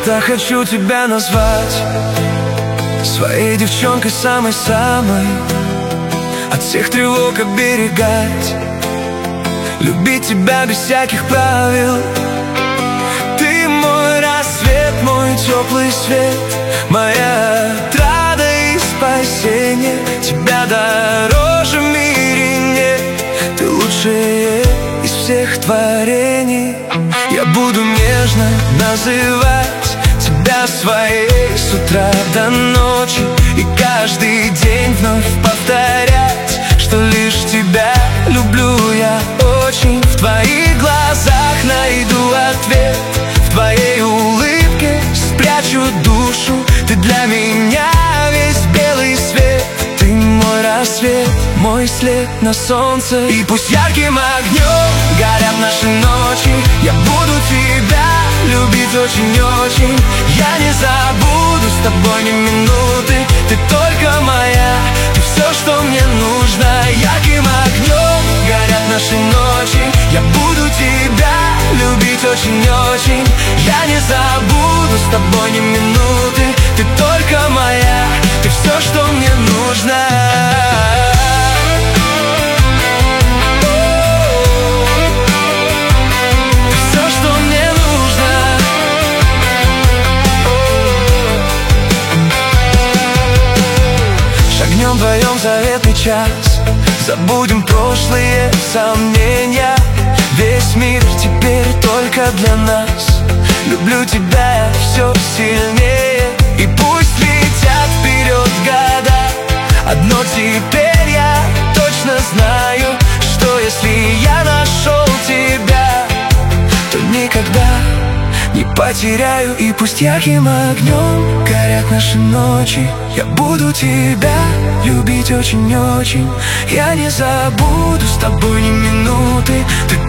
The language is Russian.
Так хочу тебя назвать своей девчонкой самой-самой, от всех тревог оберегать, любить тебя без всяких правил. Ты мой рассвет, мой теплый свет, моя отрада и спасение. Тебя дороже в мире нет, ты лучшая из всех творений. Я буду нежно называть тебя своей с утра до ночи, и каждый день вновь повторять, что лишь тебя люблю я очень. В твоих глазах найду ответ, в твоей улыбке спрячу душу. Ты для меня весь белый свет, ты мой рассвет, мой след на солнце. И пусть ярким огнем горят наши ночи, я буду тебя любить очень-очень. Я не забуду с тобой ни минуты, ты только моя, ты все, что мне нужно. Ярким огнем горят наши ночи, я буду тебя любить очень-очень. Я не забуду с тобой ни минуты, ты только моя, ты все, что мне нужно. Вдвоем заветный час, забудем прошлые сомнения. Весь мир теперь только для нас, люблю тебя я все сильнее. И пусть летят вперед года, одно теперь я точно знаю, что если я нашел тебя, то никогда не потеряю. И пусть ярким огнем горят наши ночи, я буду тебя любить очень-очень. Я не забуду с тобой ни минуты, ты